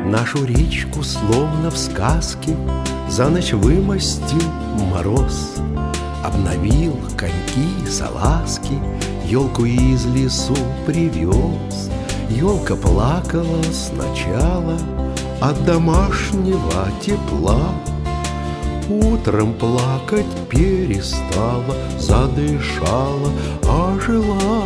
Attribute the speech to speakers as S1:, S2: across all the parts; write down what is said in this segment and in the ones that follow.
S1: Нашу речку, словно в сказке, за ночь вымостил мороз. Обновил коньки, салазки, елку из лесу привез. Елка плакала сначала от домашнего тепла. Утром плакать перестала, задышала, ожила.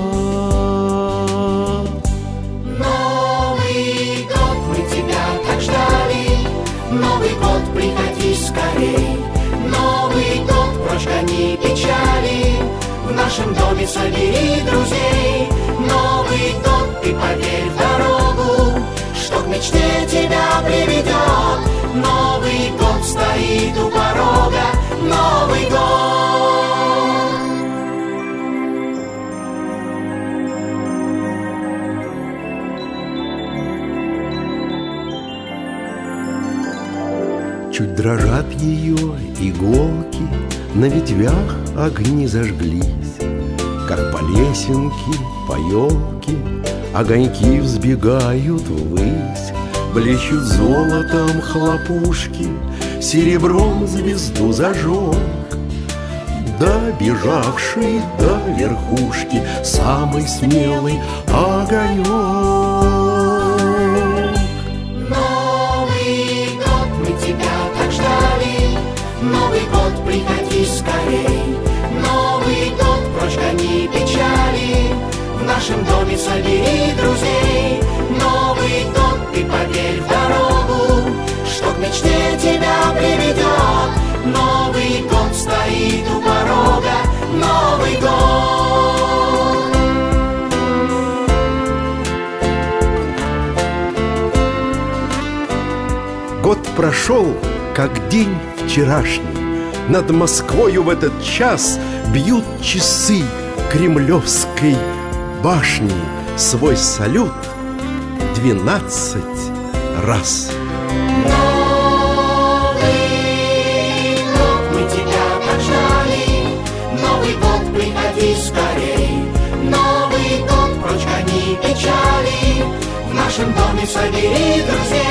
S2: Новый год, мы тебя так ждали, Новый год, приходи скорей. Новый год, прочь гони печали, в нашем доме собери друзей. Новый год, ты поверь в дорогу, что к мечте тебя приведет. Новый год стоит у порога, Новый год.
S1: Чуть дрожат ее иголки, на ветвях огни зажглись. Как по лесенке, по елке огоньки взбегают ввысь. Блещут золотом хлопушки, серебром звезду зажег. Добежавший до верхушки самый смелый огонек.
S2: Новый год, мы тебя так ждали, Новый год, приходи скорей. Новый год, прочь гони печали, в нашем доме собери друзей. Новый год, ты поверь в дорогу, что к мечте тебя приведет. Новый год стоит у порога, Новый год.
S1: Год прошел, как день вчерашний. Над Москвою в этот час бьют часы Кремлевской башни. Свой салют 12 раз.
S2: Новый год, мы тебя так ждали, Новый год, приходи скорей. Новый год, прочь гони печали, в нашем доме собери друзей.